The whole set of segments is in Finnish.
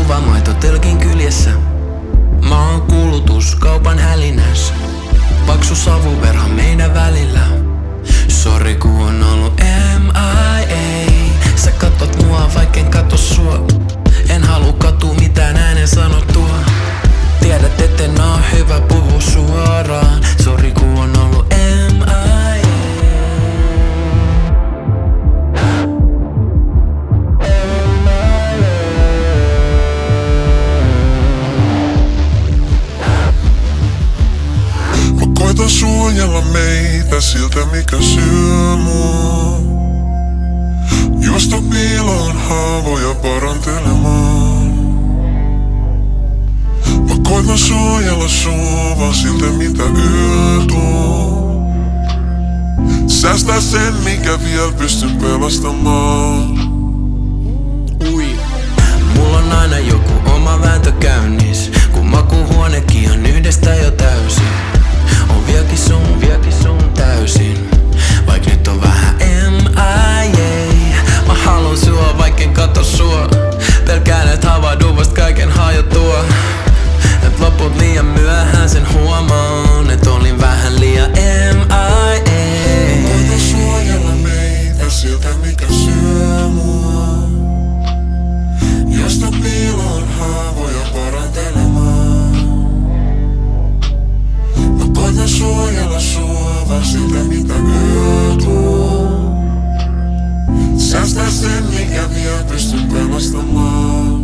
Istuva maitotelkin kyljessä. Mä oon kulutuskaupan hälinässä. Paksu savuverho meidän välillä. Sori ku on ollut MIA. Sä katot mua vaikken kato sua. En halua katua mitään äänen sanottua. Tiedät etten oo hyvä puhua suoraan. Sori ku on ollut MIA. Koitan suojella meitä siltä mikä syö mua. Juosta piiloon haavoja parantelemaan. Mä koitan suojella sua vaan siltä mitä yö tuo. Säästää sen mikä vielä pystyn pelastamaan. Mulla on aina joku oma vääntö käynnis. Kun makuuhuonekin on yhdestä jo täysin. On vieläkin sun täysin. Vaik nyt on vähän MIA. Mä haluun sua vaikken kato sua. Pelkään et havahdu vast kaiken hajottua. Et loput liian myöhään sen huomaan. Et olin vähän liian MIA. Koitan suojella meitä siltä mikä syö mua. Josta piiloon haavoja parantelemaan. Mä koitan suojella sua vaan siltä mitä yö tuo. Säästää sen mikä vielä pystyn pelastamaan.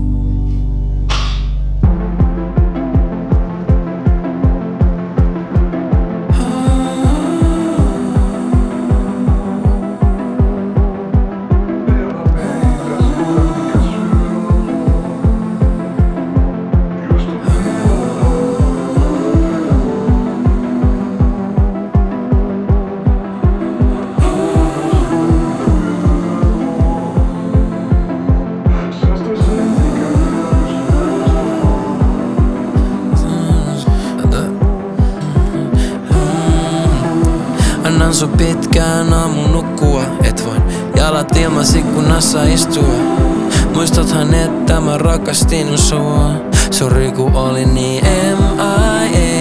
Annan sun pitkään aamun nukkua. Et voin jalat ilmas ikkunassa istua. Muistathan että mä rakastin sua. Sori ku olin niin MIA.